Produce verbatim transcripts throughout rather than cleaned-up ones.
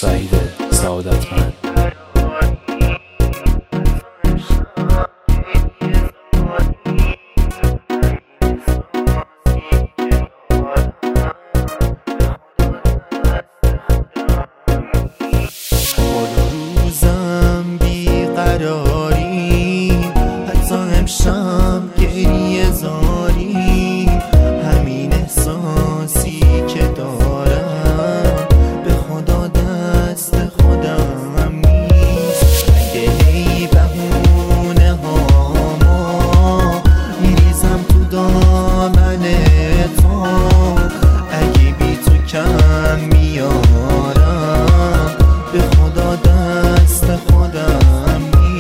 سعید سعادتمند. روزم بیقراری، حتی امشب گریه زاری، همین احساسی که دارم به خدا دست خودم نیست. اگه ای بهونه هاما میریزم تو دامن تو، اگه بی تو کم میارم به خدا دست خودم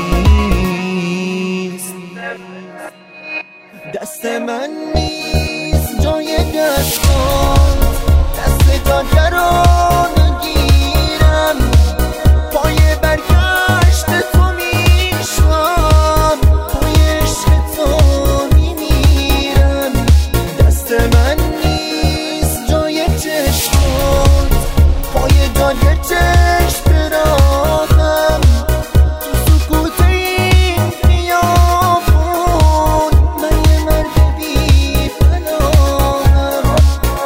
نیست. دست من نیست جای دستات، دست جاده رو میگیرم، پای برگشت تو میشم، پای عشق تو میمیرم. دست من نیست جای چشمات، پای جاده چشم براهم، تو سکوت این خیابون من یه مرد بی پناهم.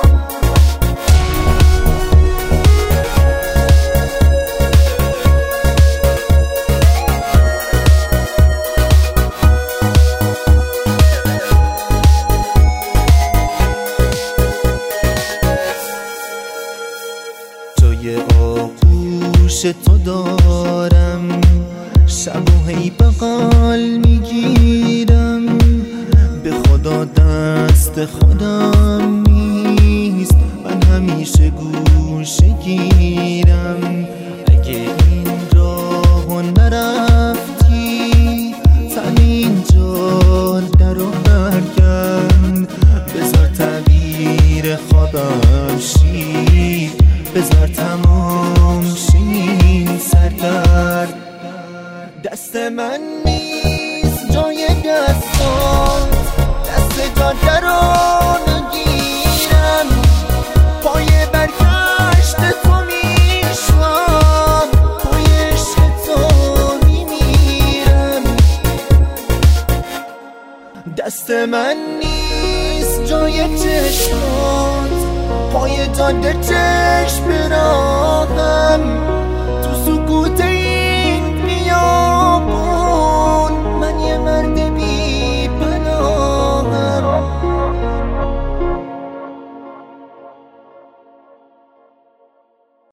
جای آغوش تو دارم، شب و هی بغل میگیرم، به خدا دست خودم نیست، من همیشه گوشه گیرم. اگه این راهو نرفتی تن اینجا در و برگرد، بذار تغییر خوابم شی، بذار تمام شین سردرد. دست من نیست جای دستات، دست جاده رو نگیرم، پای برگشت تو میشم، پای عشق تو میمیرم. دست من نیست جای چشمات، پای جاده چشم براهم، تو سکوت